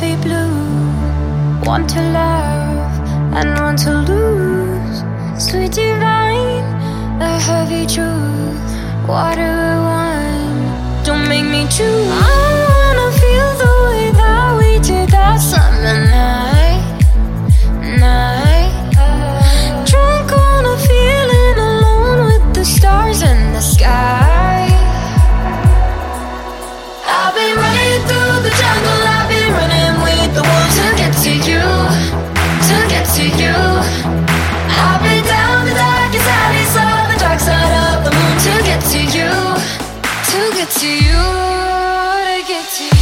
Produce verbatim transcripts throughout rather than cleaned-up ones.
be blue. Want to love and want to lose. Sweet divine, the heavy truth. Water or wine, don't make me choose. I wanna feel the way that we did that summer night, night. Drunk on a feeling, alone with the stars in the sky. I've been running through the jungle, I've been running with the wolves to get to you, to get to you. I've been down the darkest alleys of the dark side of the moon to get to you, to get to you, to get to you.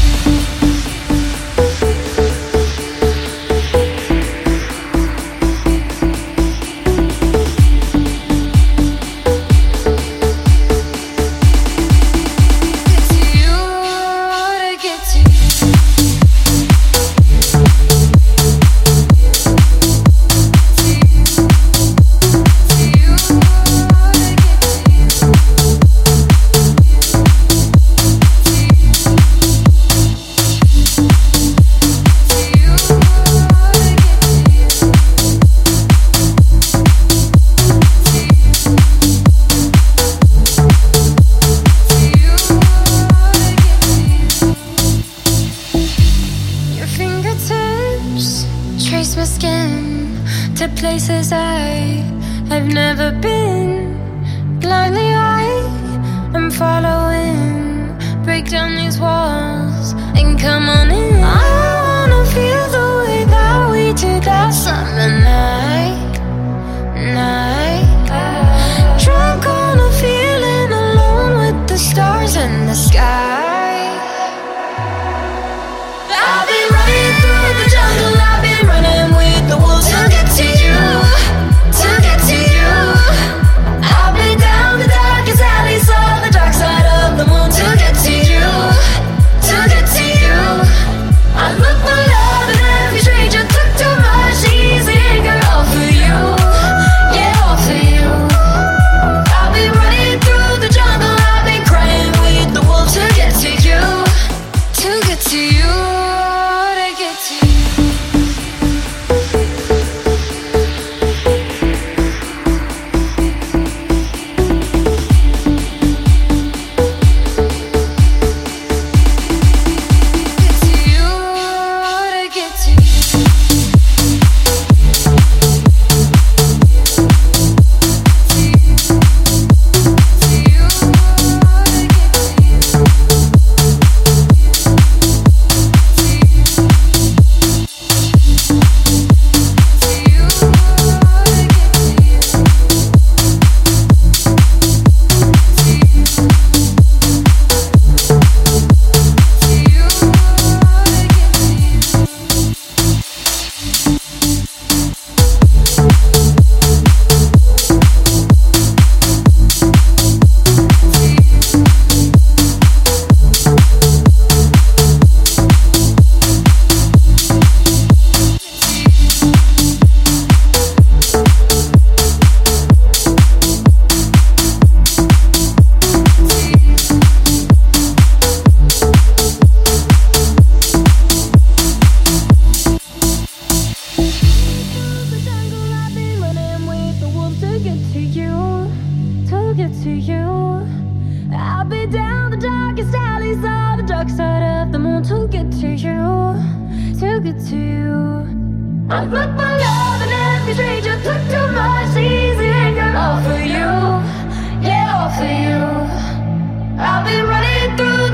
Places I have never been. Blindly I am following. Break down these walls and come on in. I wanna feel the way that we did that summer night, night. Drunk on a feeling, alone with the stars in the sky. I've been running through the jungle, I've been running with the wolves to get to you, to get to you. I've been down the darkest alleys of the dark side of the moon to get to you, to get to you. I look for love in every stranger, took too much easy anger, all for you, yeah, all for you. I've been running through the jungle, I've been crying with the wolves to get to you, to get to you, to get to you.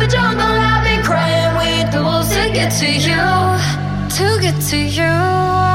To you, to get to you.